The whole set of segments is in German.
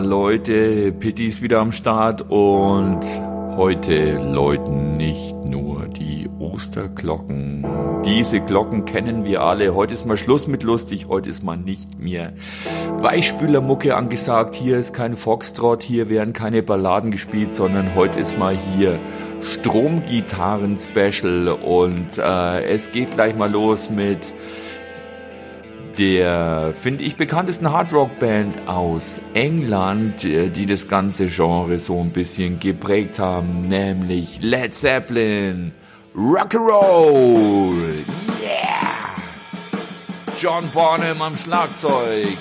Leute, Pitti ist wieder am Start und heute läuten nicht nur die Osterglocken. Diese Glocken kennen wir alle. Heute ist mal Schluss mit lustig, heute ist mal nicht mehr Weichspülermucke angesagt. Hier ist kein Foxtrot, hier werden keine Balladen gespielt, sondern heute ist mal hier Stromgitarren-Special und es geht gleich mal los mit der, finde ich, bekanntesten Hardrock-Band aus England, die das ganze Genre so ein bisschen geprägt haben, nämlich Led Zeppelin. Rock'n'Roll! Yeah! John Bonham am Schlagzeug.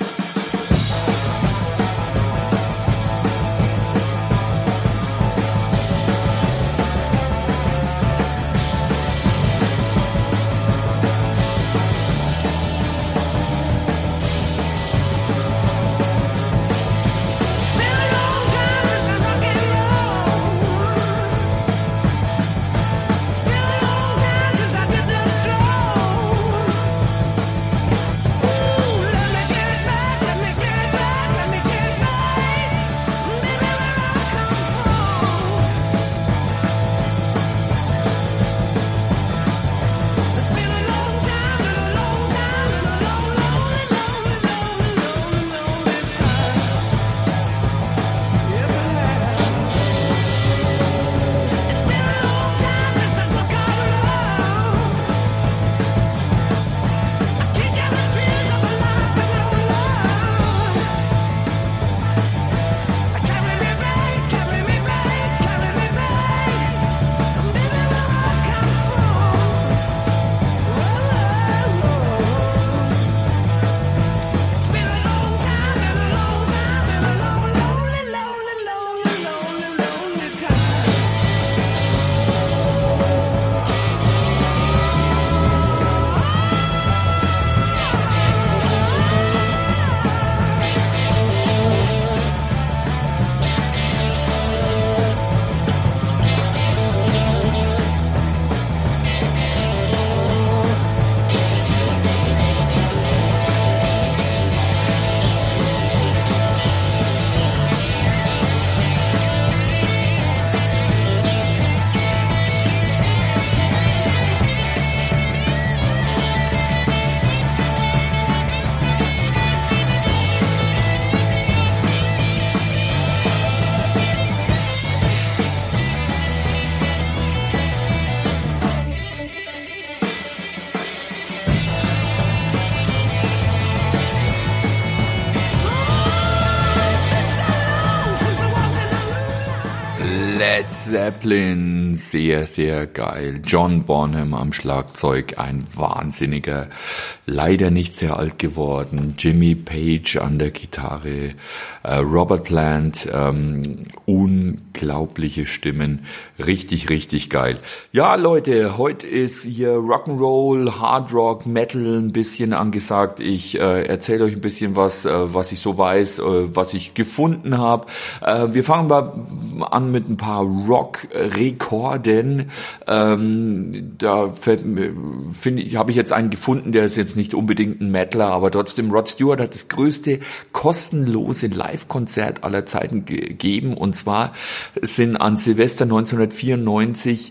Led Zeppelin, sehr, sehr geil. John Bonham am Schlagzeug, ein Wahnsinniger, leider nicht sehr alt geworden. Jimmy Page an der Gitarre, Robert Plant, unglaubliche Stimmen, richtig, richtig geil. Ja, Leute, heute ist hier Rock'n'Roll, Hard Rock, Metal ein bisschen angesagt. Ich erzähle euch ein bisschen was ich so weiß, was ich gefunden habe. Wir fangen mal an mit ein paar Rock-Rekorden. Da habe ich jetzt einen gefunden, der ist jetzt nicht unbedingt ein Metaler, aber trotzdem, Rod Stewart hat das größte kostenlose Live-Konzert aller Zeiten gegeben, und zwar sind an Silvester 1994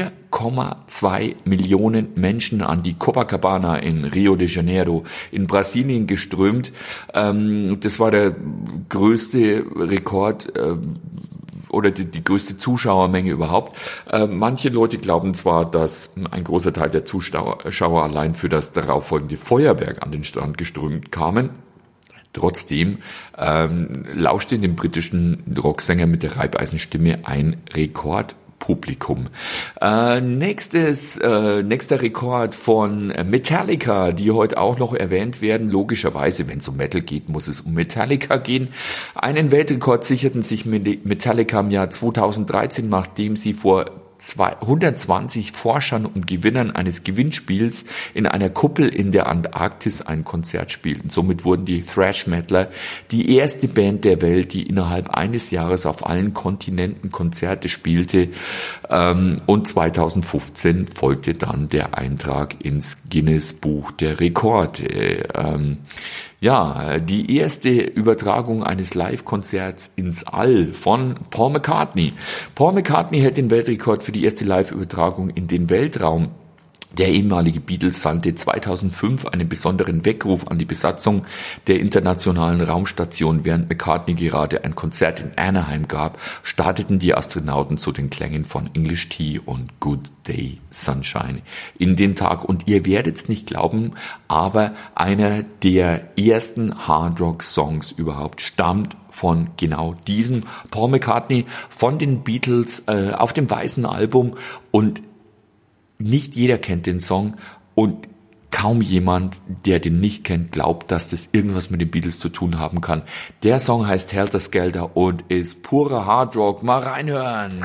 4,2 Millionen Menschen an die Copacabana in Rio de Janeiro in Brasilien geströmt. Das war der größte Rekord oder die größte Zuschauermenge überhaupt. Manche Leute glauben zwar, dass ein großer Teil der Zuschauer allein für das darauffolgende Feuerwerk an den Strand geströmt kamen. Trotzdem lauschte dem britischen Rocksänger mit der Reibeisenstimme ein Rekordpublikum. Nächster Rekord von Metallica, die heute auch noch erwähnt werden. Logischerweise, wenn es um Metal geht, muss es um Metallica gehen. Einen Weltrekord sicherten sich Metallica im Jahr 2013, nachdem sie vor 120 Forschern und Gewinnern eines Gewinnspiels in einer Kuppel in der Antarktis ein Konzert spielten. Somit wurden die Thrash-Metaler die erste Band der Welt, die innerhalb eines Jahres auf allen Kontinenten Konzerte spielte. Und 2015 folgte dann der Eintrag ins Guinness Buch der Rekorde. Die erste Übertragung eines Live-Konzerts ins All von Paul McCartney. Paul McCartney hält den Weltrekord für die erste Live-Übertragung in den Weltraum. Der ehemalige Beatles sandte 2005 einen besonderen Weckruf an die Besatzung der internationalen Raumstation. Während McCartney gerade ein Konzert in Anaheim gab, starteten die Astronauten zu den Klängen von English Tea und Good Day Sunshine in den Tag. Und ihr werdet's nicht glauben, aber einer der ersten Hardrock-Songs überhaupt stammt von genau diesem Paul McCartney von den Beatles auf dem weißen Album. Und nicht jeder kennt den Song und kaum jemand, der den nicht kennt, glaubt, dass das irgendwas mit den Beatles zu tun haben kann. Der Song heißt Helter Skelter und ist purer Hardrock. Mal reinhören.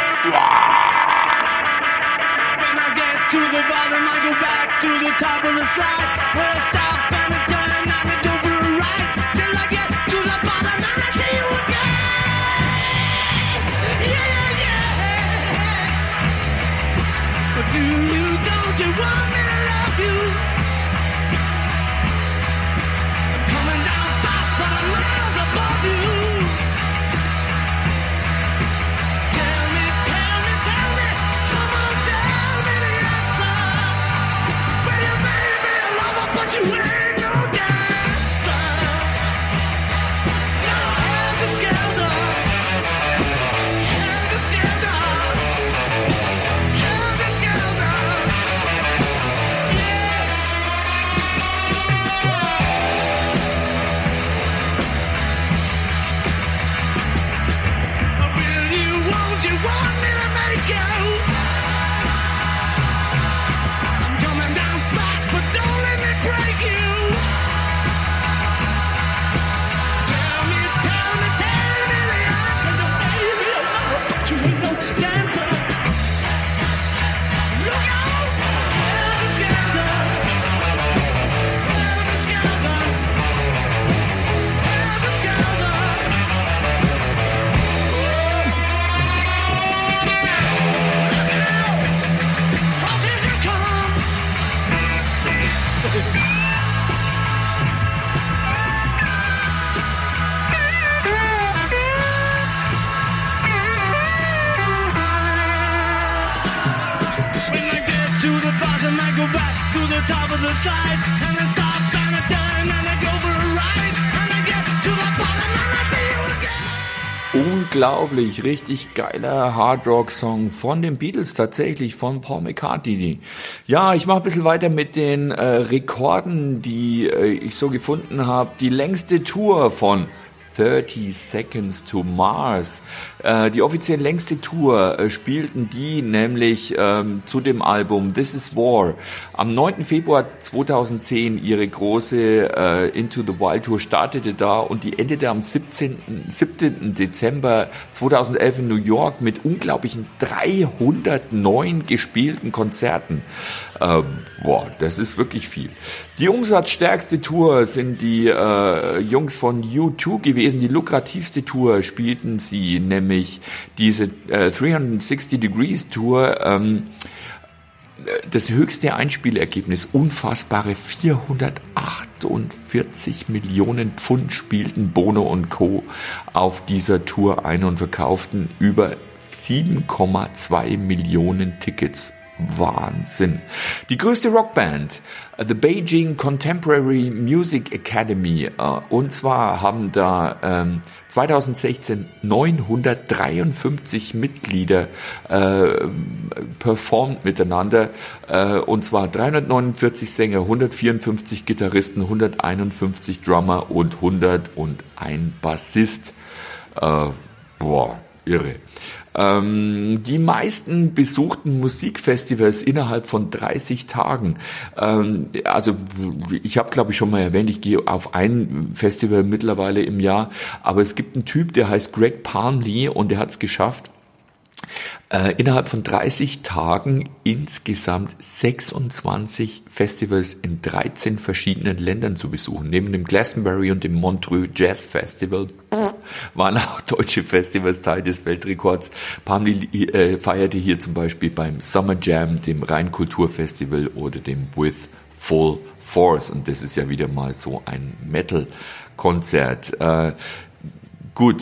Unglaublich, richtig geiler Hardrock-Song von den Beatles, tatsächlich von Paul McCartney. Ja, ich mache ein bisschen weiter mit den Rekorden, die ich so gefunden habe. Die längste Tour von 30 Seconds to Mars. Die offiziell längste Tour spielten die nämlich zu dem Album This Is War. Am 9. Februar 2010 ihre große Into the Wild Tour startete da und die endete am 17. Dezember 2011 in New York mit unglaublichen 309 gespielten Konzerten. Das ist wirklich viel. Die umsatzstärkste Tour sind die Jungs von U2 gewesen. Die lukrativste Tour spielten sie, nämlich diese 360 Degrees Tour. Das höchste Einspielergebnis, unfassbare 448 Millionen Pfund spielten Bono und Co. auf dieser Tour ein und verkauften über 7,2 Millionen Tickets. Wahnsinn. Die größte Rockband, The Beijing Contemporary Music Academy, und zwar haben da 2016 953 Mitglieder performt miteinander, und zwar 349 Sänger, 154 Gitarristen, 151 Drummer und 101 Bassist. Irre. Die meisten besuchten Musikfestivals innerhalb von 30 Tagen. Also ich habe, glaube ich, schon mal erwähnt, ich gehe auf ein Festival mittlerweile im Jahr, aber es gibt einen Typ, der heißt Greg Palmley und der hat es geschafft, innerhalb von 30 Tagen insgesamt 26 Festivals in 13 verschiedenen Ländern zu besuchen. Neben dem Glastonbury und dem Montreux Jazz Festival waren auch deutsche Festivals Teil des Weltrekords. Pamli feierte hier zum Beispiel beim Summer Jam, dem Rheinkulturfestival oder dem With Full Force. Und das ist ja wieder mal so ein Metal-Konzert. Gut.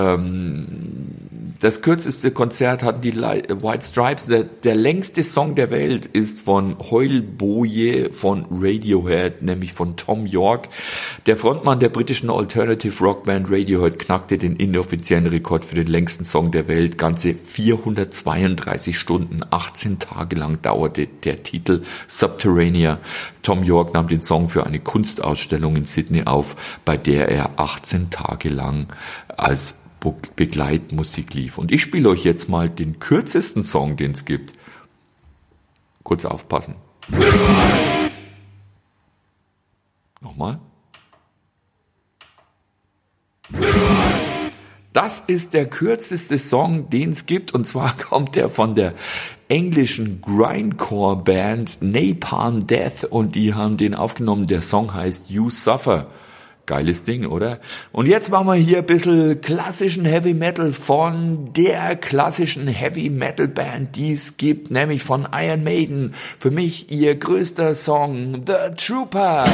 Das kürzeste Konzert hatten die White Stripes. Der längste Song der Welt ist von Heulboje von Radiohead, nämlich von Tom York. Der Frontmann der britischen Alternative Rockband Radiohead knackte den inoffiziellen Rekord für den längsten Song der Welt. Ganze 432 Stunden, 18 Tage lang dauerte der Titel Subterranea. Tom York nahm den Song für eine Kunstausstellung in Sydney auf, bei der er 18 Tage lang als Begleitmusik lief. Und ich spiele euch jetzt mal den kürzesten Song, den es gibt. Kurz aufpassen. Nochmal. Das ist der kürzeste Song, den es gibt, und zwar kommt der von der englischen Grindcore-Band Napalm Death, und die haben den aufgenommen. Der Song heißt You Suffer. Geiles Ding, oder? Und jetzt machen wir hier ein bisschen klassischen Heavy Metal von der klassischen Heavy Metal Band, die es gibt, nämlich von Iron Maiden. Für mich ihr größter Song, The Trooper.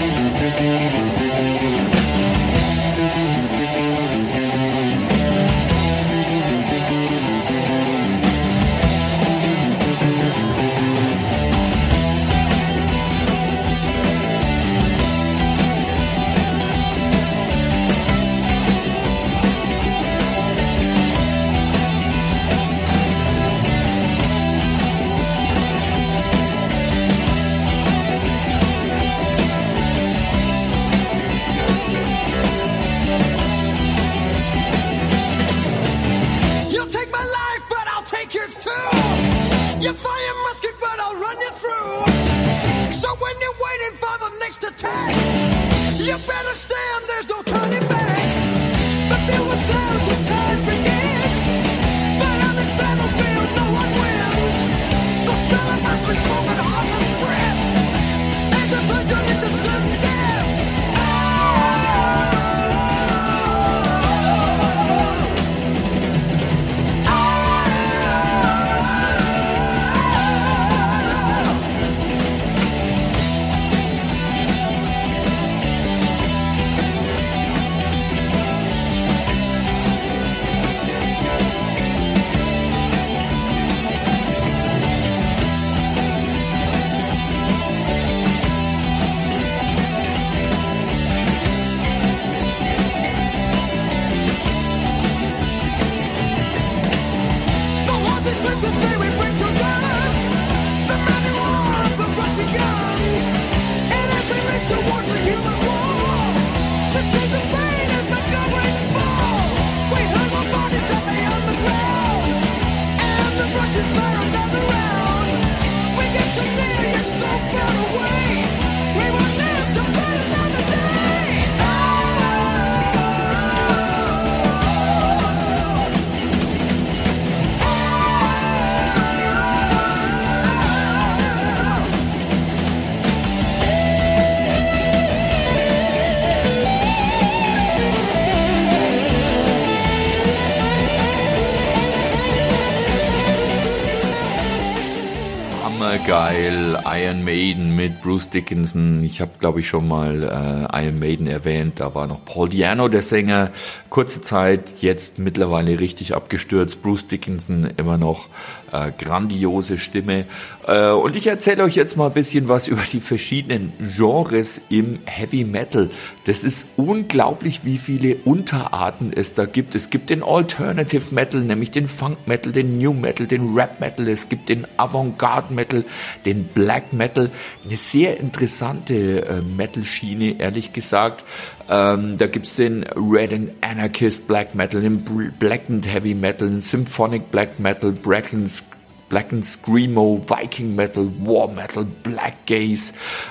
Geil, Iron Maiden mit Bruce Dickinson. Ich habe, glaube ich, schon mal Iron Maiden erwähnt. Da war noch Paul Di'Anno der Sänger. Kurze Zeit, jetzt mittlerweile richtig abgestürzt. Bruce Dickinson immer noch grandiose Stimme. Und ich erzähle euch jetzt mal ein bisschen was über die verschiedenen Genres im Heavy Metal. Das ist unglaublich, wie viele Unterarten es da gibt. Es gibt den Alternative Metal, nämlich den Funk Metal, den New Metal, den Rap Metal. Es gibt den Avantgarde Metal, den Black Metal. Eine sehr interessante Metal-Schiene, ehrlich gesagt. Da gibt's den Red and Anarchist Black Metal, den Blackened Heavy Metal, den Symphonic Black Metal, Blackened Screamo, Viking Metal, War Metal, Black Gaze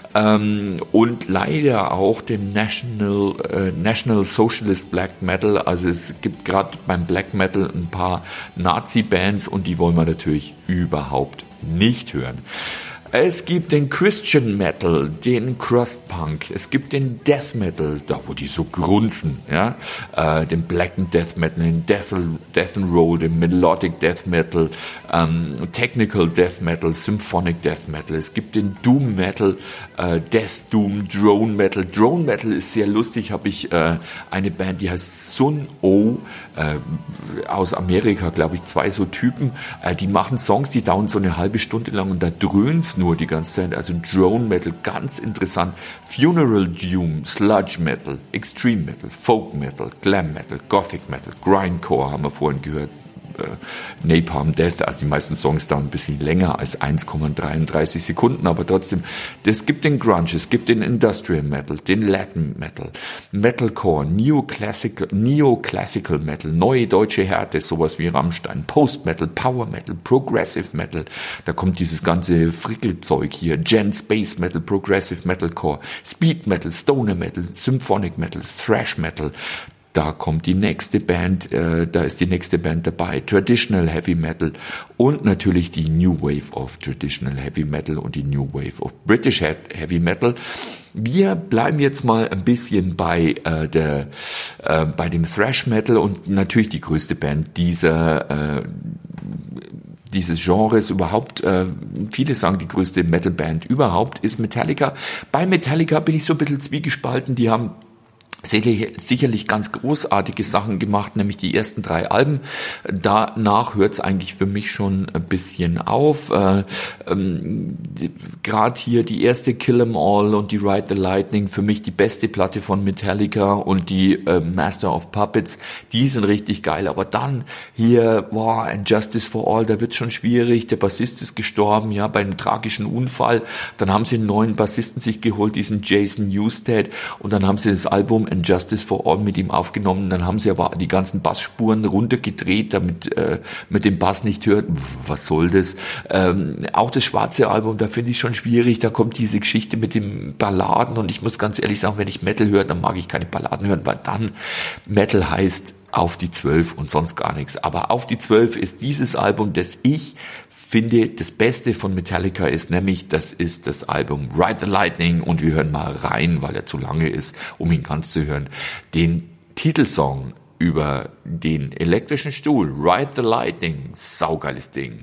und leider auch den National Socialist Black Metal. Also es gibt gerade beim Black Metal ein paar Nazi-Bands und die wollen wir natürlich überhaupt nicht hören. Es gibt den Christian Metal, den Crust Punk, es gibt den Death Metal, da wo die so grunzen, ja, den Black and Death Metal, den Death and Roll, den Melodic Death Metal, Technical Death Metal, Symphonic Death Metal, es gibt den Doom Metal, Death Doom, Drone Metal. Drone Metal ist sehr lustig, habe ich eine Band, die heißt Sun O, aus Amerika, glaube ich, 2 so Typen, die machen Songs, die dauern so eine halbe Stunde lang und da dröhnt's nur die ganze Zeit, also Drone Metal, ganz interessant. Funeral Doom, Sludge Metal, Extreme Metal, Folk Metal, Glam Metal, Gothic Metal, Grindcore haben wir vorhin gehört, Napalm Death, also die meisten Songs dauern ein bisschen länger als 1,33 Sekunden, aber trotzdem, es gibt den Grunge, es gibt den Industrial Metal, den Latin Metal, Metalcore, Neoclassical Metal, neue deutsche Härte, sowas wie Rammstein, Post Metal, Power Metal, Progressive Metal, da kommt dieses ganze Frickelzeug hier, Gen Space Metal, Progressive Metalcore, Speed Metal, Stoner Metal, Symphonic Metal, Thrash Metal. Da kommt die nächste Band, da ist die nächste Band dabei, Traditional Heavy Metal und natürlich die New Wave of Traditional Heavy Metal und die New Wave of British Heavy Metal. Wir bleiben jetzt mal ein bisschen bei dem Thrash Metal und natürlich die größte Band dieses Genres überhaupt, viele sagen die größte Metalband überhaupt, ist Metallica. Bei Metallica bin ich so ein bisschen zwiegespalten, die haben sicherlich ganz großartige Sachen gemacht, nämlich die ersten 3 Alben. Danach hört es eigentlich für mich schon ein bisschen auf. Gerade hier die erste Kill 'Em All und die Ride the Lightning, für mich die beste Platte von Metallica und die Master of Puppets, die sind richtig geil. Aber dann hier, And Justice for All, da wird schon schwierig. Der Bassist ist gestorben, ja, bei einem tragischen Unfall. Dann haben sie einen neuen Bassisten sich geholt, diesen Jason Newsted, und dann haben sie das Album And Justice for All mit ihm aufgenommen, dann haben sie aber die ganzen Bassspuren runtergedreht, damit mit dem Bass nicht hört. Was soll das? Auch das schwarze Album, da finde ich schon schwierig, da kommt diese Geschichte mit den Balladen und ich muss ganz ehrlich sagen, wenn ich Metal höre, dann mag ich keine Balladen hören, weil dann Metal heißt auf die 12 und sonst gar nichts. Aber auf die 12 ist dieses Album, das ich finde, das Beste von Metallica ist, nämlich das ist das Album Ride the Lightning und wir hören mal rein, weil er zu lange ist, um ihn ganz zu hören, den Titelsong über den elektrischen Stuhl, Ride the Lightning, saugeiles Ding.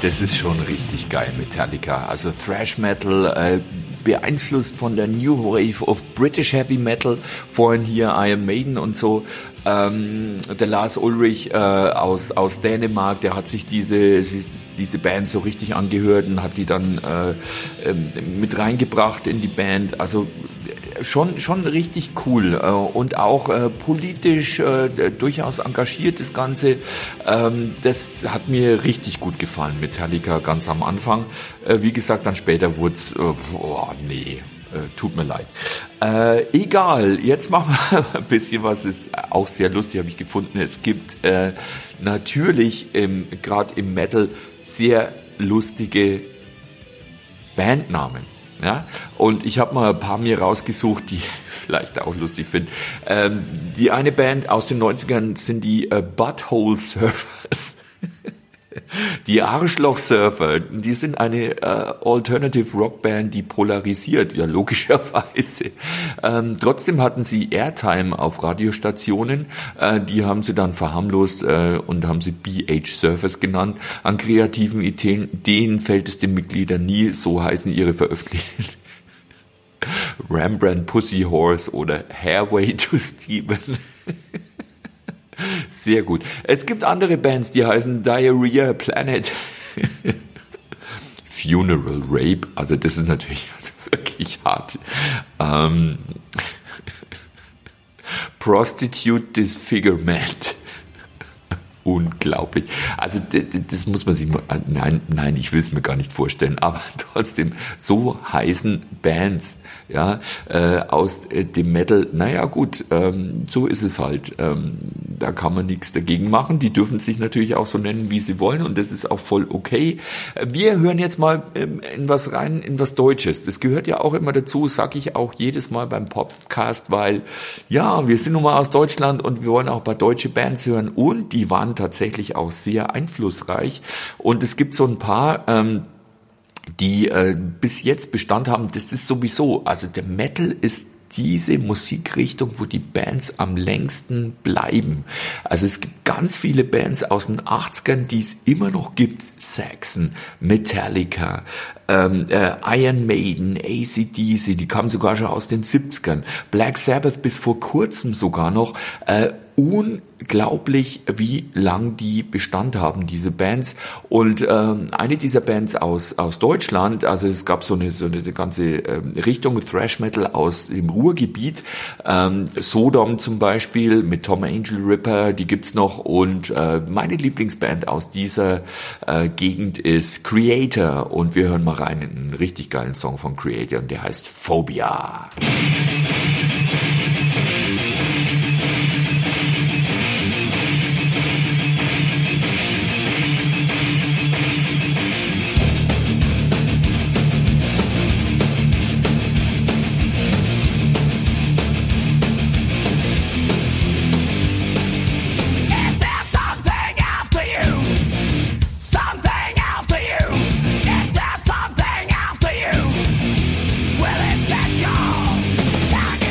das ist schon richtig geil, Metallica. Also Thrash Metal, beeinflusst von der New Wave of British Heavy Metal. Vorhin hier Iron Maiden und so. Der Lars Ulrich aus Dänemark, der hat sich diese Band so richtig angehört und hat die dann mit reingebracht in die Band. Also schon richtig cool und auch politisch durchaus engagiert das Ganze. Das hat mir richtig gut gefallen, Metallica ganz am Anfang. Wie gesagt, dann später wurde es, tut mir leid. Egal, jetzt machen wir ein bisschen was, ist auch sehr lustig, habe ich gefunden. Es gibt natürlich gerade im Metal sehr lustige Bandnamen. Ja, und ich habe mal ein paar mir rausgesucht, die ich vielleicht auch lustig finde. Die eine Band aus den 90ern sind die Butthole Surfers. Die Arschloch-Surfer, die sind eine Alternative Rock Band, die polarisiert, ja logischerweise. Trotzdem hatten sie Airtime auf Radiostationen, die haben sie dann verharmlost und haben sie BH Surfers genannt. An kreativen Ideen fällt es den Mitgliedern nie, so heißen ihre Veröffentlichungen. Rembrandt Pussy Horse oder Hairway to Steven. Sehr gut. Es gibt andere Bands, die heißen Diarrhea Planet, Funeral Rape, also das ist natürlich wirklich hart. Prostitute Disfigurement. Unglaublich. Also das muss man sich mal, nein, ich will es mir gar nicht vorstellen, aber trotzdem, so heißen Bands, ja, aus dem Metal. Naja gut, so ist es halt. Da kann man nichts dagegen machen. Die dürfen sich natürlich auch so nennen, wie sie wollen, und das ist auch voll okay. Wir hören jetzt mal in was rein, in was Deutsches. Das gehört ja auch immer dazu, sage ich auch jedes Mal beim Podcast, weil ja, wir sind nun mal aus Deutschland und wir wollen auch ein paar deutsche Bands hören, und die waren tatsächlich auch sehr einflussreich, und es gibt so ein paar, die bis jetzt Bestand haben. Das ist sowieso, also der Metal ist diese Musikrichtung, wo die Bands am längsten bleiben. Also es gibt ganz viele Bands aus den 80ern, die es immer noch gibt. Saxon, Metallica, Iron Maiden, AC/DC, die kamen sogar schon aus den 70ern. Black Sabbath bis vor kurzem sogar noch. Unglaublich, wie lang die Bestand haben, diese Bands. Und eine dieser Bands aus Deutschland, also es gab so eine ganze Richtung Thrash Metal aus dem Ruhrgebiet, Sodom zum Beispiel mit Tom Angel Ripper, die gibt's noch, und meine Lieblingsband aus dieser Gegend ist Creator, und wir hören mal rein in einen richtig geilen Song von Creator, und der heißt Phobia. Well, it's that y'all.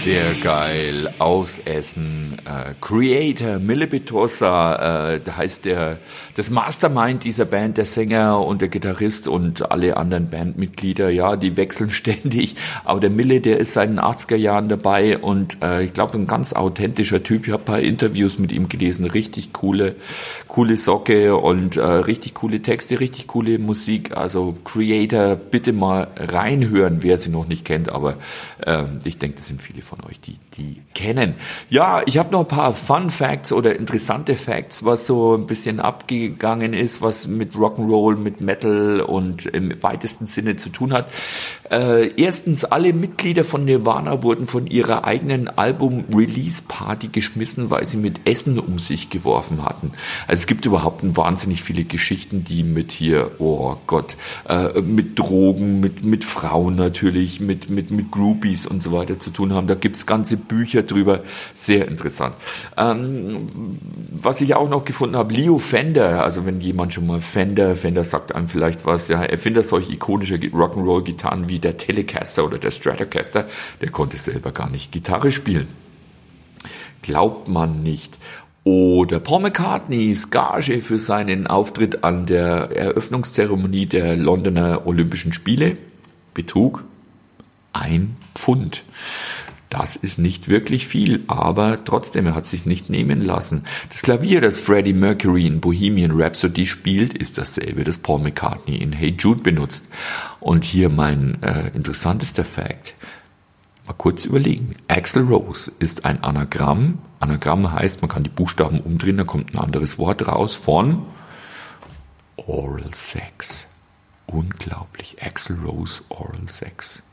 Sehr geil. Aus Essen. Creator, Mille Petosa, heißt das Mastermind dieser Band, der Sänger und der Gitarrist und alle anderen Bandmitglieder, ja, die wechseln ständig. Aber der Mille, der ist seit den 80er Jahren dabei und ich glaube, ein ganz authentischer Typ. Ich habe ein paar Interviews mit ihm gelesen. Richtig coole Socke und richtig coole Texte, richtig coole Musik. Also Creator, bitte mal reinhören, wer sie noch nicht kennt. Aber ich denke, das sind viele von euch, die kennen. Ja, ich habe noch ein paar Fun Facts oder interessante Facts, was so ein bisschen abgegangen ist, was mit Rock'n'Roll, mit Metal und im weitesten Sinne zu tun hat. Erstens, alle Mitglieder von Nirvana wurden von ihrer eigenen Album-Release-Party geschmissen, weil sie mit Essen um sich geworfen hatten. Also es gibt überhaupt wahnsinnig viele Geschichten, die mit hier, oh Gott, mit Drogen, mit Frauen natürlich, mit Groupies und so weiter zu tun haben. Da gibt's ganze Bücher drüber. Sehr interessant. Was ich auch noch gefunden habe, Leo Fender, also wenn jemand schon mal Fender sagt einem vielleicht was, ja, Erfinder solch ikonischer Rock'n'Roll-Gitarren wie der Telecaster oder der Stratocaster, der konnte selber gar nicht Gitarre spielen. Glaubt man nicht. Oder Paul McCartneys Gage für seinen Auftritt an der Eröffnungszeremonie der Londoner Olympischen Spiele betrug 1 Pfund. Das ist nicht wirklich viel, aber trotzdem, er hat sich nicht nehmen lassen. Das Klavier, das Freddie Mercury in Bohemian Rhapsody spielt, ist dasselbe, das Paul McCartney in Hey Jude benutzt. Und hier mein interessantester Fact. Mal kurz überlegen. Axl Rose ist ein Anagramm. Anagramm heißt, man kann die Buchstaben umdrehen, da kommt ein anderes Wort raus von Oral Sex. Unglaublich. Axl Rose, Oral Sex.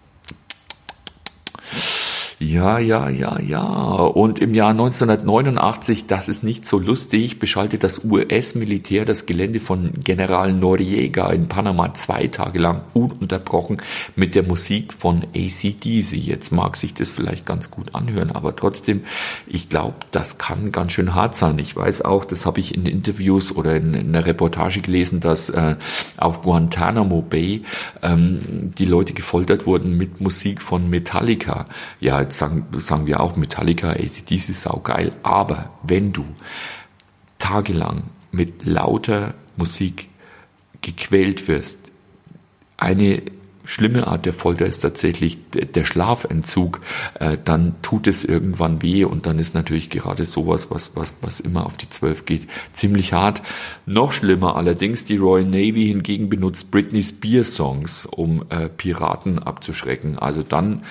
Ja. Und im Jahr 1989, das ist nicht so lustig, beschaltet das US-Militär das Gelände von General Noriega in Panama 2 Tage lang ununterbrochen mit der Musik von AC/DC. Jetzt mag sich das vielleicht ganz gut anhören, aber trotzdem, ich glaube, das kann ganz schön hart sein. Ich weiß auch, das habe ich in Interviews oder in einer Reportage gelesen, dass auf Guantanamo Bay die Leute gefoltert wurden mit Musik von Metallica. Ja, jetzt sagen wir auch Metallica, AC/DC ist saugeil. Aber wenn du tagelang mit lauter Musik gequält wirst, eine schlimme Art der Folter ist tatsächlich der Schlafentzug, dann tut es irgendwann weh und dann ist natürlich gerade sowas, was immer auf die 12 geht, ziemlich hart. Noch schlimmer allerdings, die Royal Navy hingegen benutzt Britney Spears Songs, um Piraten abzuschrecken. Also dann,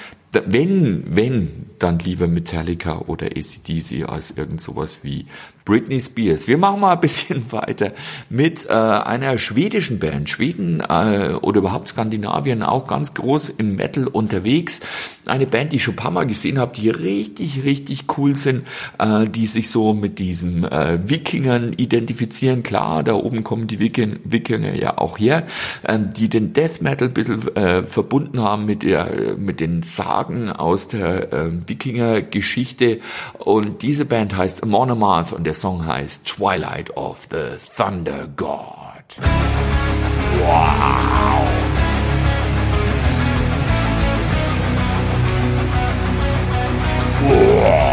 dann lieber Metallica oder AC/DC als irgend sowas wie Britney Spears. Wir machen mal ein bisschen weiter mit einer schwedischen Band. Schweden oder überhaupt Skandinavien auch ganz groß im Metal unterwegs. Eine Band, die ich schon ein paar Mal gesehen habe, die richtig cool sind, die sich so mit diesen Wikingern identifizieren. Klar, da oben kommen die Wikinger ja auch her, die den Death Metal ein bisschen verbunden haben mit den Sagen aus der Wikinger-Geschichte. Und diese Band heißt Amon Amarth und der Song heißt Twilight of the Thunder God. Wow! Wow!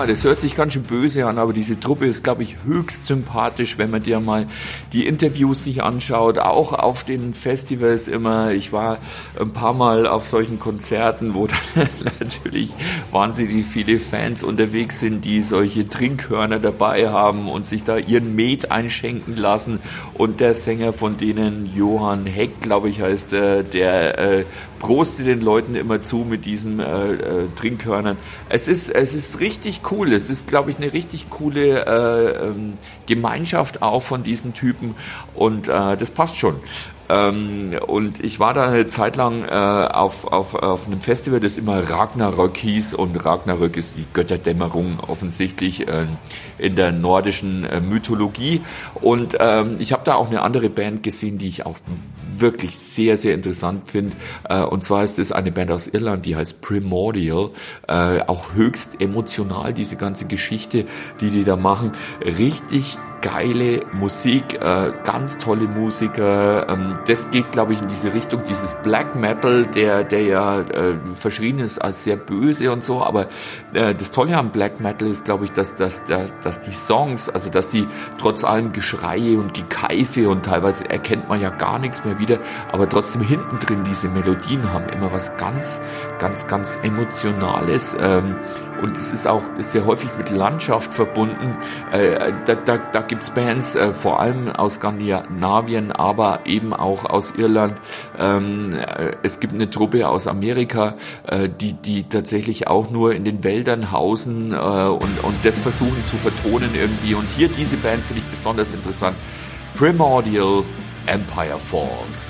ja, das hört sich ganz schön böse an, aber diese Truppe ist, glaube ich, höchst sympathisch, wenn man dir mal die Interviews sich anschaut, auch auf den Festivals immer. Ich war ein paar Mal auf solchen Konzerten, wo dann natürlich wahnsinnig viele Fans unterwegs sind, die solche Trinkhörner dabei haben und sich da ihren Met einschenken lassen. Und der Sänger von denen, Johann Heck, glaube ich, heißt der prostet den Leuten immer zu mit diesen Trinkhörnern. Es ist richtig cool. Es ist, glaube ich, eine richtig coole Gemeinschaft auch von diesen Typen und das passt schon. Und ich war da eine Zeit lang auf einem Festival, das immer Ragnarök hieß, und Ragnarök ist die Götterdämmerung offensichtlich in der nordischen Mythologie. Und ich habe da auch eine andere Band gesehen, die ich auch wirklich sehr, sehr interessant finde. Und zwar ist es eine Band aus Irland, die heißt Primordial. Auch höchst emotional, diese ganze Geschichte, die da machen. Richtig geile Musik, ganz tolle Musiker. Das geht, glaube ich, in diese Richtung, dieses Black Metal, der ja verschrien ist als sehr böse und so. Aber das Tolle am Black Metal ist, glaube ich, dass die Songs, also dass die trotz allem Geschreie und Gekeife und teilweise erkennt man ja gar nichts mehr wieder, aber trotzdem hinten drin diese Melodien haben immer was ganz, ganz, ganz Emotionales. Und es ist auch sehr häufig mit Landschaft verbunden. Da gibt's Bands, vor allem aus Skandinavien, aber eben auch aus Irland. Es gibt eine Truppe aus Amerika, die tatsächlich auch nur in den Wäldern hausen und das versuchen zu vertonen irgendwie. Und hier diese Band finde ich besonders interessant. Primordial Empire Falls.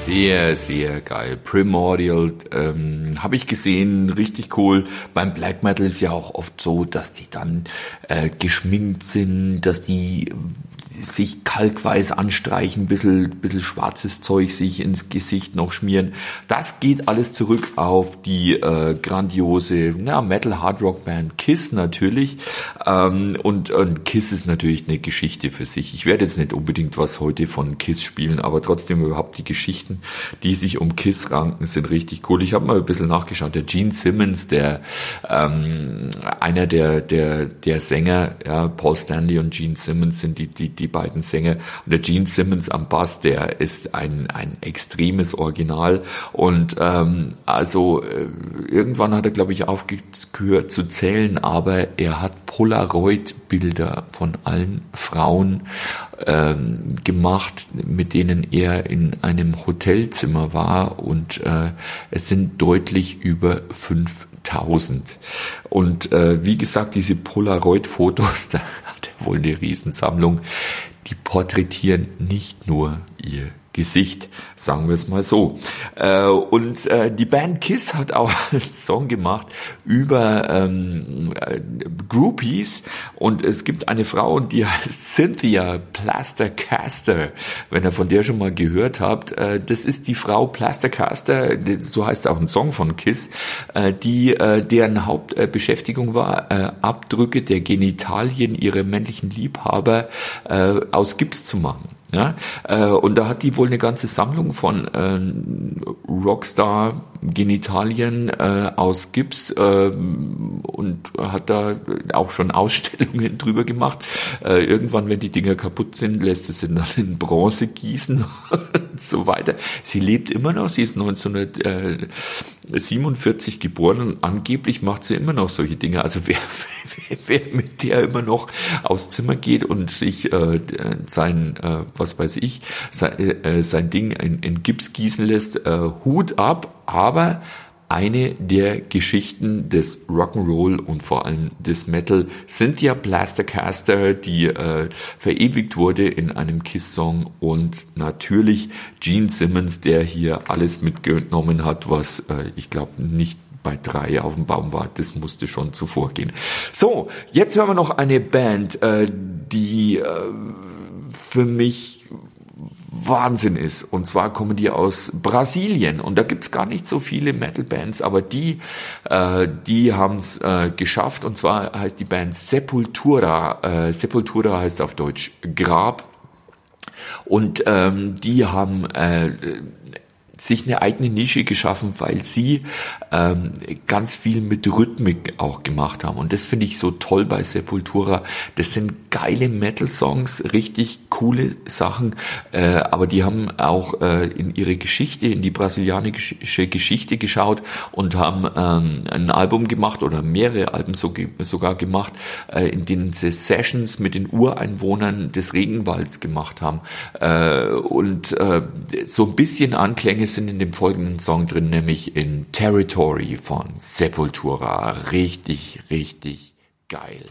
Sehr, sehr geil. Primordial habe ich gesehen, richtig cool. Beim Black Metal ist ja auch oft so, dass die dann geschminkt sind, dass die sich kalkweiß anstreichen, bisschen schwarzes Zeug sich ins Gesicht noch schmieren. Das geht alles zurück auf die grandiose Metal-Hard-Rock-Band KISS natürlich. Und KISS ist natürlich eine Geschichte für sich. Ich werde jetzt nicht unbedingt was heute von KISS spielen, aber trotzdem überhaupt die Geschichten, die sich um KISS ranken, sind richtig cool. Ich habe mal ein bisschen nachgeschaut. Der Gene Simmons, einer der Sänger, ja, Paul Stanley und Gene Simmons sind die beiden Sänger. Und der Gene Simmons am Bass, der ist ein extremes Original. Und irgendwann hat er, glaube ich, aufgehört zu zählen, aber er hat Polaroid-Bilder von allen Frauen gemacht, mit denen er in einem Hotelzimmer war. Und es sind deutlich über 5.000. Und wie gesagt, diese Polaroid-Fotos, da hat er wohl eine Riesensammlung, die porträtieren nicht nur ihr Gesicht, sagen wir es mal so. Und die Band KISS hat auch einen Song gemacht über Groupies, und es gibt eine Frau, die heißt Cynthia Plaster-Caster, wenn ihr von der schon mal gehört habt. Das ist die Frau Plaster-Caster, so heißt auch ein Song von KISS, deren Hauptbeschäftigung war, Abdrücke der Genitalien ihrer männlichen Liebhaber aus Gips zu machen. Ja, und da hat die wohl eine ganze Sammlung von Rockstar-Genitalien aus Gips und hat da auch schon Ausstellungen drüber gemacht. Irgendwann, wenn die Dinger kaputt sind, lässt es sie dann in Bronze gießen und so weiter. Sie lebt immer noch, sie ist 1947 geboren und angeblich macht sie immer noch solche Dinge. Also wer mit der immer noch aufs Zimmer geht und sich sein Ding in Gips gießen lässt, Hut ab, aber eine der Geschichten des Rock'n'Roll und vor allem des Metal, Cynthia Plaster-Caster, die verewigt wurde in einem KISS-Song, und natürlich Gene Simmons, der hier alles mitgenommen hat, was ich glaube nicht bei 3 auf dem Baum war. Das musste schon zuvor gehen. So, jetzt hören wir noch eine Band, die für mich Wahnsinn ist. Und zwar kommen die aus Brasilien. Und da gibt's gar nicht so viele Metal-Bands, aber die haben es geschafft. Und zwar heißt die Band Sepultura. Sepultura heißt auf Deutsch Grab. Und die haben sich eine eigene Nische geschaffen, weil sie ganz viel mit Rhythmik auch gemacht haben. Und das finde ich so toll bei Sepultura. Das sind geile Metal-Songs, richtig coole Sachen, aber die haben auch in ihre Geschichte, in die brasilianische Geschichte geschaut und haben ein Album gemacht oder mehrere Alben sogar gemacht, in denen sie Sessions mit den Ureinwohnern des Regenwalds gemacht haben. Und so ein bisschen Anklänge sind in dem folgenden Song drin, nämlich in Territory von Sepultura. Richtig, richtig geil.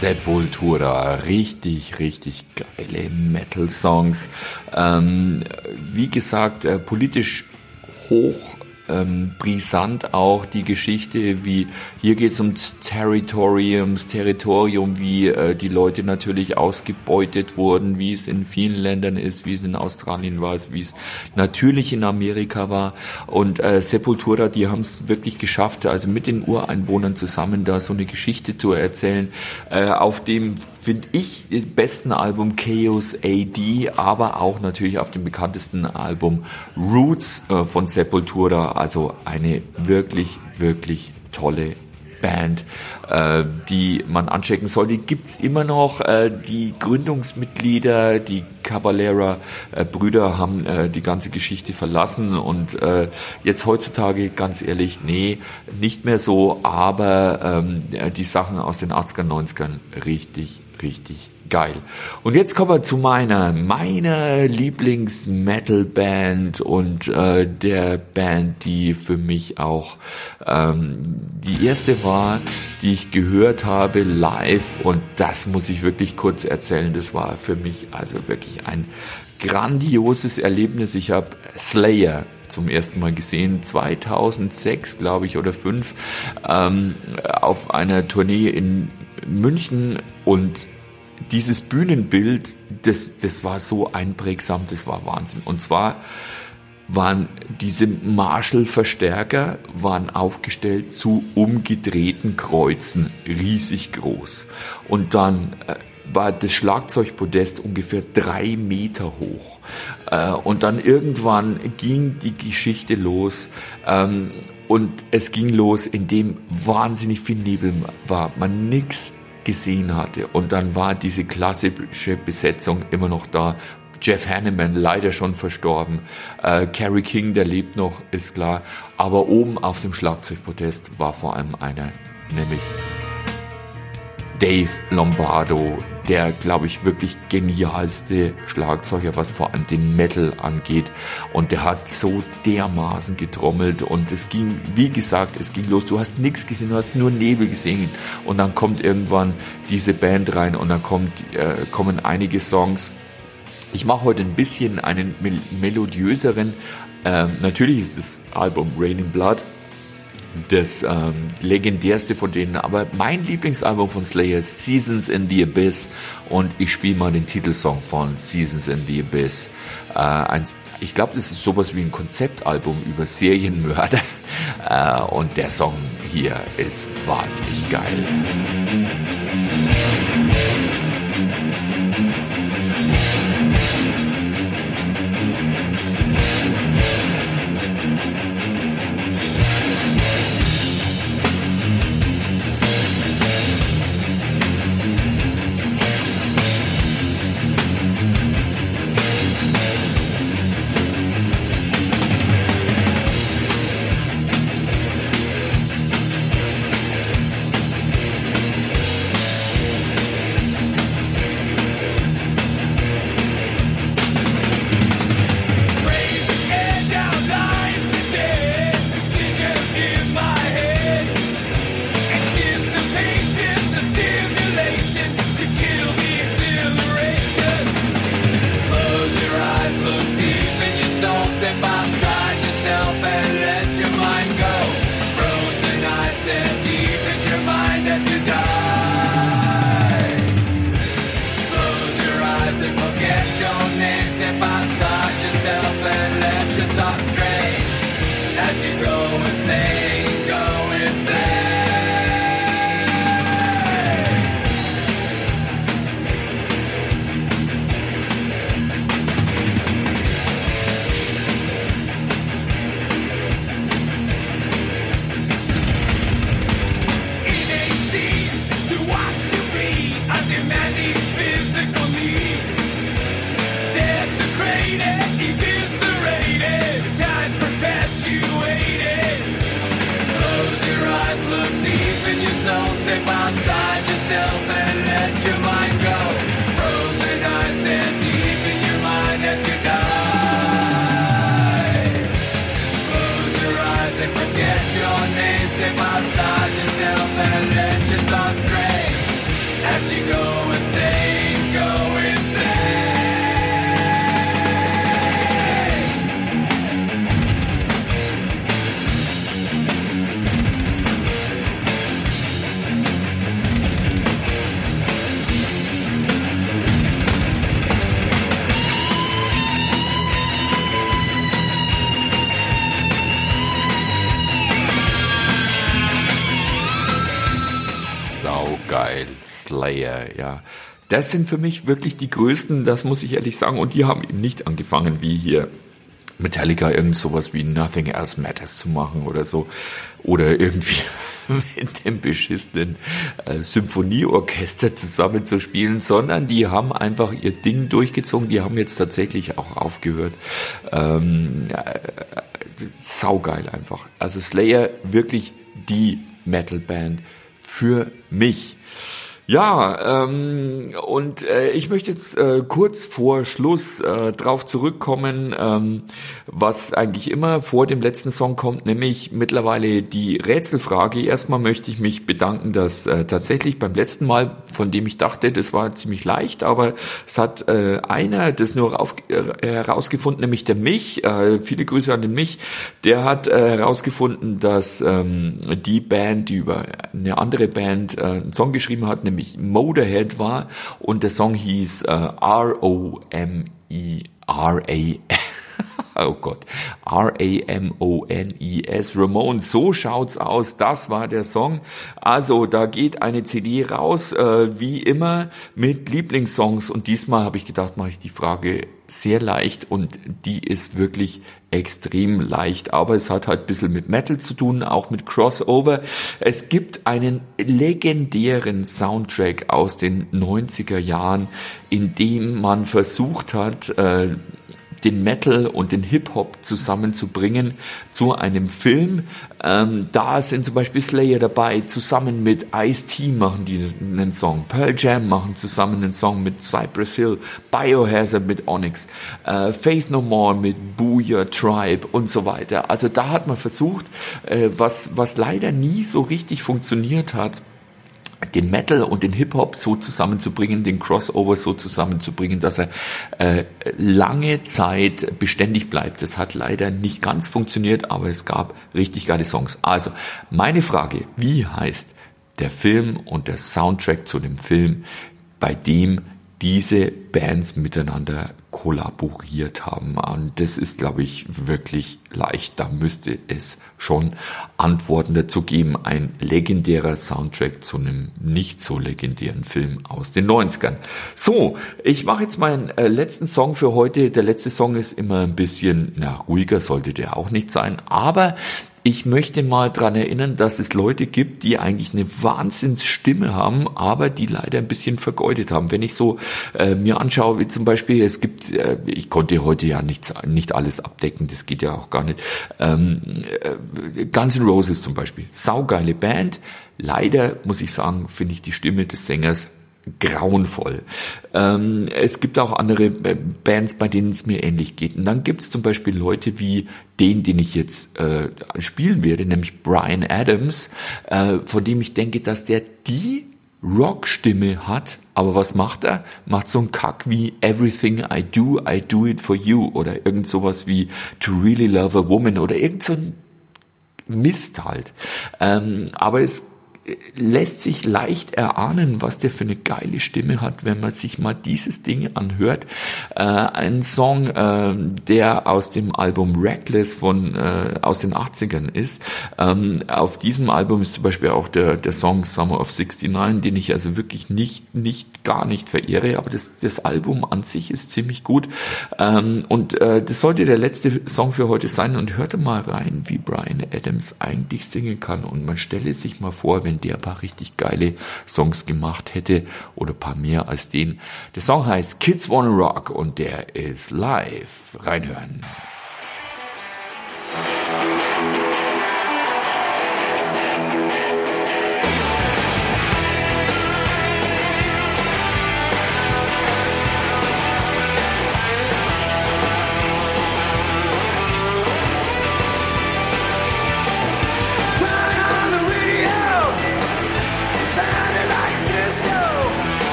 Sepultura, richtig, richtig geile Metal-Songs. Wie gesagt, politisch hoch brisant auch die Geschichte, wie hier geht es ums Territorium, wie die Leute natürlich ausgebeutet wurden, wie es in vielen Ländern ist, wie es in Australien war, wie es natürlich in Amerika war. Und Sepultura, die haben es wirklich geschafft, also mit den Ureinwohnern zusammen da so eine Geschichte zu erzählen, auf dem, finde ich, besten Album Chaos AD, aber auch natürlich auf dem bekanntesten Album Roots von Sepultura, also eine wirklich, wirklich tolle Band, die man anchecken soll. Die gibt's immer noch. Die Gründungsmitglieder, die Cavalera-Brüder haben die ganze Geschichte verlassen und jetzt heutzutage, ganz ehrlich, nee, nicht mehr so, aber die Sachen aus den 80er, 90ern richtig, richtig geil. Und jetzt kommen wir zu meiner Lieblings-Metal-Band und der Band, die für mich auch die erste war, die ich gehört habe live, und das muss ich wirklich kurz erzählen. Das war für mich also wirklich ein grandioses Erlebnis. Ich habe Slayer zum ersten Mal gesehen, 2006, glaube ich, oder 2005, auf einer Tournee in München, und dieses Bühnenbild, das war so einprägsam, das war Wahnsinn. Und zwar waren diese Marshall-Verstärker aufgestellt zu umgedrehten Kreuzen, riesig groß. Und dann war das Schlagzeugpodest ungefähr 3 Meter hoch. Und dann irgendwann ging die Geschichte los. Und es ging los, indem wahnsinnig viel Nebel war, man nichts gesehen hatte. Und dann war diese klassische Besetzung immer noch da. Jeff Hanneman, leider schon verstorben. Kerry King, der lebt noch, ist klar. Aber oben auf dem Schlagzeugpodest war vor allem einer, nämlich Dave Lombardo, der, glaube ich, wirklich genialste Schlagzeuger, was vor allem den Metal angeht. Und der hat so dermaßen getrommelt, und es ging, wie gesagt, es ging los. Du hast nichts gesehen, du hast nur Nebel gesehen. Und dann kommt irgendwann diese Band rein, und dann kommen einige Songs. Ich mache heute ein bisschen einen melodiöseren. Natürlich ist das Album Raining Blood das legendärste von denen, aber mein Lieblingsalbum von Slayer ist Seasons in the Abyss, und ich spiele mal den Titelsong von Seasons in the Abyss. Ich glaube, das ist sowas wie ein Konzeptalbum über Serienmörder, und der Song hier ist wahnsinnig geil. Step outside yourself and let your thoughts stray as you Slayer, ja. Das sind für mich wirklich die größten, das muss ich ehrlich sagen, und die haben eben nicht angefangen wie hier Metallica irgend sowas wie Nothing Else Matters zu machen oder so. Oder irgendwie mit dem beschissenen Symphonieorchester zusammenzuspielen, sondern die haben einfach ihr Ding durchgezogen. Die haben jetzt tatsächlich auch aufgehört. Saugeil einfach. Also Slayer wirklich die Metalband für mich. Ja, und ich möchte jetzt kurz vor Schluss drauf zurückkommen, was eigentlich immer vor dem letzten Song kommt, nämlich mittlerweile die Rätselfrage. Erstmal möchte ich mich bedanken, dass tatsächlich beim letzten Mal, von dem ich dachte, das war ziemlich leicht, aber es hat einer das nur herausgefunden, nämlich der Mich, viele Grüße an den Mich, der hat herausgefunden, dass die Band, die über eine andere Band einen Song geschrieben hat, nämlich Motorhead war, und der Song hieß oh Gott, Ramones, Ramones, so schaut's aus, das war der Song. Also da geht eine CD raus, wie immer, mit Lieblingssongs, und diesmal habe ich gedacht, mache ich die Frage sehr leicht, und die ist wirklich extrem leicht, aber es hat halt ein bisschen mit Metal zu tun, auch mit Crossover. Es gibt einen legendären Soundtrack aus den 90er Jahren, in dem man versucht hat, den Metal und den Hip-Hop zusammenzubringen zu einem Film. Da sind zum Beispiel Slayer dabei, zusammen mit Ice-T machen die einen Song, Pearl Jam machen zusammen einen Song mit Cypress Hill, Biohazard mit Onyx, Faith No More mit Booyah Tribe und so weiter. Also da hat man versucht, was leider nie so richtig funktioniert hat, den Metal und den Hip-Hop so zusammenzubringen, den Crossover so zusammenzubringen, dass er lange Zeit beständig bleibt. Das hat leider nicht ganz funktioniert, aber es gab richtig geile Songs. Also, meine Frage, wie heißt der Film und der Soundtrack zu dem Film, bei dem diese Bands miteinander kollaboriert haben? Und das ist, glaube ich, wirklich leicht. Da müsste es schon Antworten dazu geben. Ein legendärer Soundtrack zu einem nicht so legendären Film aus den 90ern. So, ich mache jetzt meinen letzten Song für heute. Der letzte Song ist immer ein bisschen ruhiger, sollte der auch nicht sein, aber ich möchte mal dran erinnern, dass es Leute gibt, die eigentlich eine Wahnsinnsstimme haben, aber die leider ein bisschen vergeudet haben. Wenn ich so mir anschaue, wie zum Beispiel, es gibt, ich konnte heute ja nicht alles abdecken, das geht ja auch gar nicht. Guns N' Roses zum Beispiel, saugeile Band. Leider, muss ich sagen, finde ich die Stimme des Sängers grauenvoll. Es gibt auch andere Bands, bei denen es mir ähnlich geht. Und dann gibt es zum Beispiel Leute wie den ich jetzt spielen werde, nämlich Bryan Adams, von dem ich denke, dass der die Rockstimme hat, aber was macht er? Macht so einen Kack wie Everything I Do It For You oder irgend sowas wie To Really Love a Woman oder irgend so ein Mist halt. Aber es lässt sich leicht erahnen, was der für eine geile Stimme hat, wenn man sich mal dieses Ding anhört. Ein Song, der aus dem Album Reckless aus den 80ern ist. Auf diesem Album ist zum Beispiel auch der Song Summer of 69, den ich also wirklich gar nicht verehre, aber das Album an sich ist ziemlich gut. Und das sollte der letzte Song für heute sein, und hörte mal rein, wie Bryan Adams eigentlich singen kann, und man stelle sich mal vor, wenn der ein paar richtig geile Songs gemacht hätte oder ein paar mehr als den. Der Song heißt Kids Wanna Rock und der ist live. Reinhören.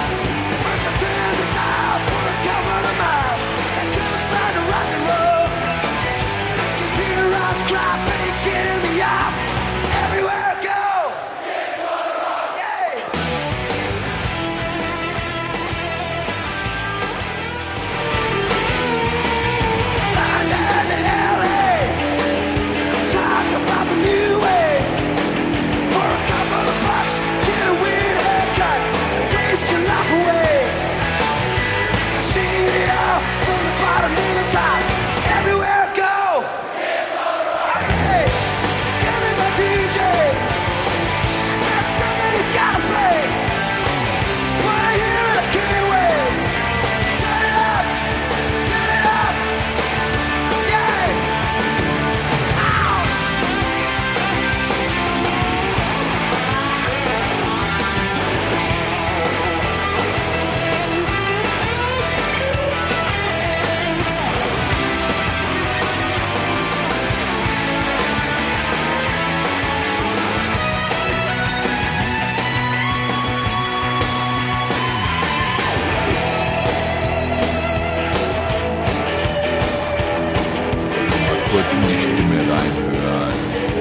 Must have turned it off for a couple of miles. I couldn't find a rock and roll. Stimme reinhören.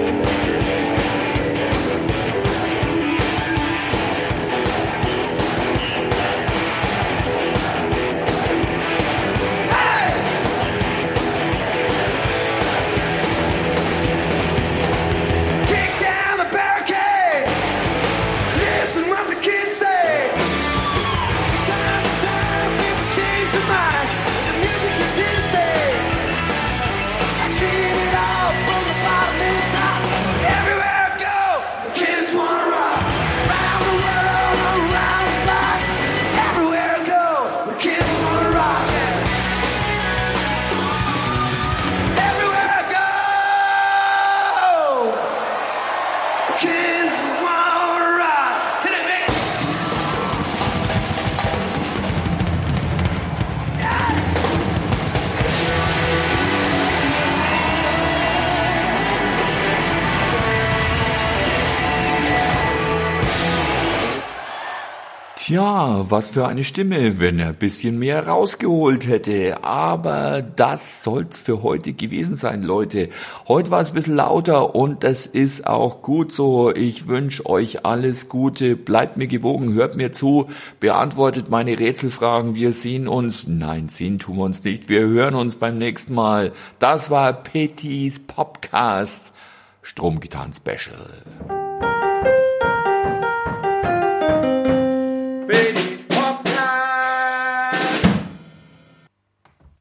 Tja, was für eine Stimme, wenn er ein bisschen mehr rausgeholt hätte. Aber das soll's für heute gewesen sein, Leute. Heute war es ein bisschen lauter und das ist auch gut so. Ich wünsche euch alles Gute. Bleibt mir gewogen, hört mir zu, beantwortet meine Rätselfragen. Wir sehen uns. Nein, sehen tun wir uns nicht. Wir hören uns beim nächsten Mal. Das war Pettys Podcast Stromgitarren Special.